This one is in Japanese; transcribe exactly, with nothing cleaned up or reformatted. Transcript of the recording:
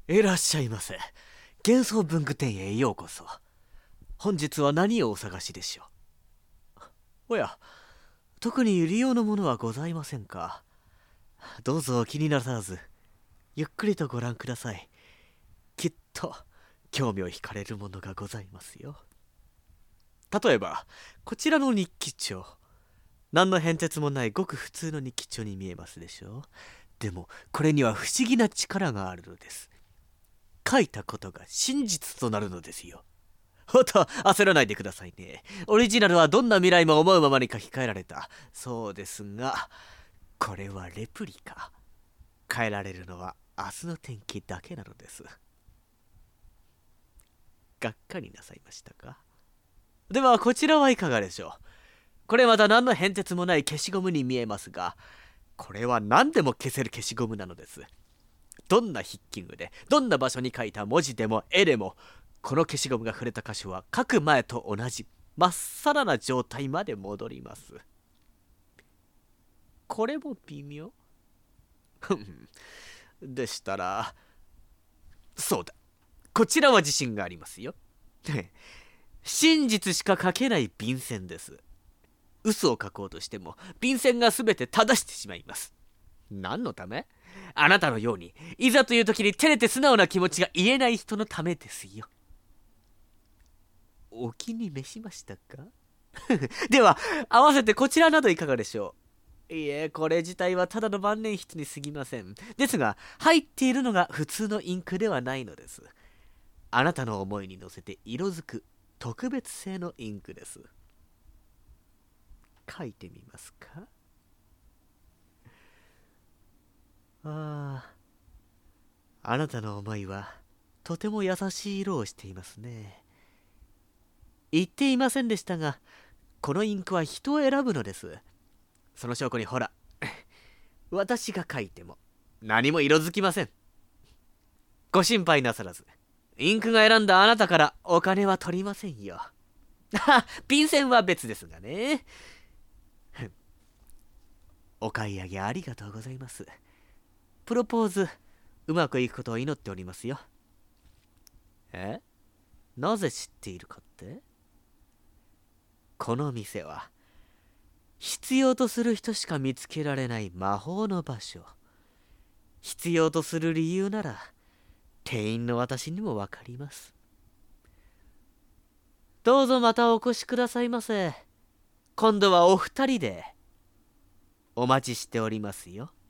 いらっしゃいませ。幻想文具店へようこそ。本日は何をお探しでしょう。おや、特に利用のものはございませんか。どうぞお気になさらず、ゆっくりとご覧ください。きっと興味を惹かれるものがございますよ。例えばこちらの日記帳、何の変哲もないごく普通の日記帳に見えますでしょう。でもこれには不思議な力があるのです。書いたことが真実となるのですよ。ほっと焦らないでくださいね。オリジナルはどんな未来も思うままに書き換えられたそうですが、これはレプリカ。変えられるのは明日の天気だけなのです。がっかりなさいましたか。ではこちらはいかがでしょう。これまた何の変哲もない消しゴムに見えますが、これは何でも消せる消しゴムなのです。どんな筆記具でどんな場所に書いた文字でも絵でも、この消しゴムが触れた箇所は書く前と同じまっさらな状態まで戻ります。これも微妙でしたら、そうだ、こちらは自信がありますよ。真実しか書けない便箋です。嘘を書こうとしても便箋が全て正してしまいます。何のため？あなたのようにいざという時に照れて素直な気持ちが言えない人のためですよ。お気に召しましたか？では合わせてこちらなどいかがでしょう。いえ、これ自体はただの万年筆に過ぎません。ですが入っているのが普通のインクではないのです。あなたの思いに乗せて色づく特別製のインクです。書いてみますか？ああ、あなたの思いはとても優しい色をしていますね。言っていませんでしたが、このインクは人を選ぶのです。その証拠にほら、私が書いても何も色づきません。ご心配なさらず、インクが選んだあなたからお金は取りませんよ。便箋は別ですがね。お買い上げありがとうございます。プロポーズうまくいくことを祈っておりますよ。え？なぜ知っているかって？この店は必要とする人しか見つけられない魔法の場所。必要とする理由なら店員の私にもわかります。どうぞまたお越しくださいませ。今度はお二人でお待ちしておりますよ。